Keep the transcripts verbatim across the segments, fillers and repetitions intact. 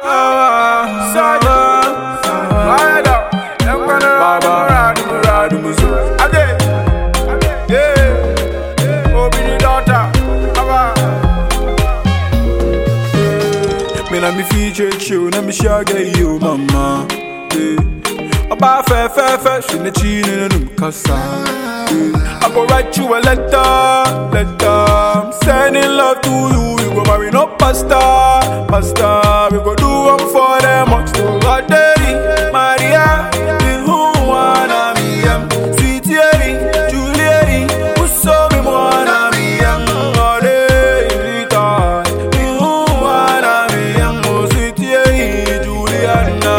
Me feature you, let me share you, mama. About fair, fair, fair, she ne chin in a casa. I go write you a letter, letter. I'm sending love to you. We go marry no pasta, pasta. We go do one for them, much to God, Daddy, Maria. We who wanna me, um, sweet Yeri, Juliet, who saw me wanna me, um, all day, Rita. We who wanna me, um, sweet Yeri, Juliana.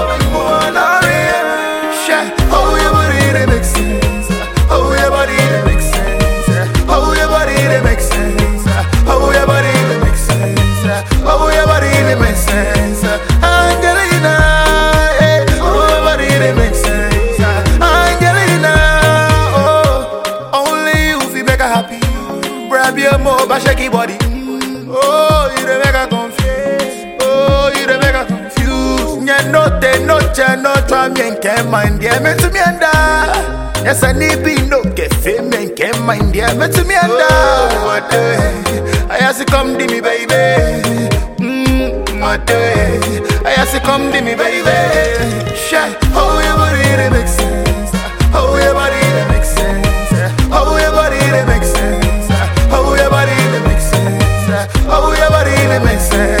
Shaky body, oh, you the make her confused. Oh, you the make her confused. Yeah, no, te, no, cha, no, try me and can't mind, yeah, me to me and da. Yes, I need be no get fame and can't mind, yeah, me to me and da. What the I ask you come to me, baby. Mmm, what the I ask you come to me, baby. Shine, oh, your body, it makes sense. Oh, your body, it makes sense. Oh, your body, it makes sense. Oh, your body, it makes sense.